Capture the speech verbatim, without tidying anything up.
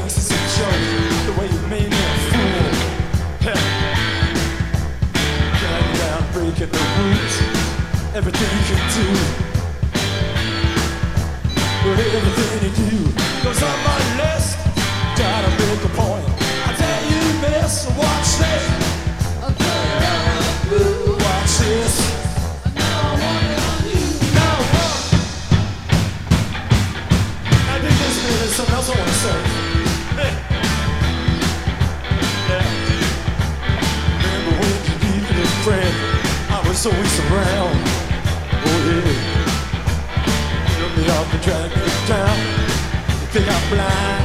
thinks it's a joke, the way you made me a fool. Hell, dragging down, breaking the rules, everything you can do. But everything you do goes on my list. Gotta make a point. I tell you, miss, watch this. I'm turning on the blue. Watch this. Now I want it on you. Now, uh, I think this man, there's something else I want to say. Hey. Yeah. Remember when you needed a friend? I was always around. Oh yeah. Pick me up and drag me down. You think I'm blind?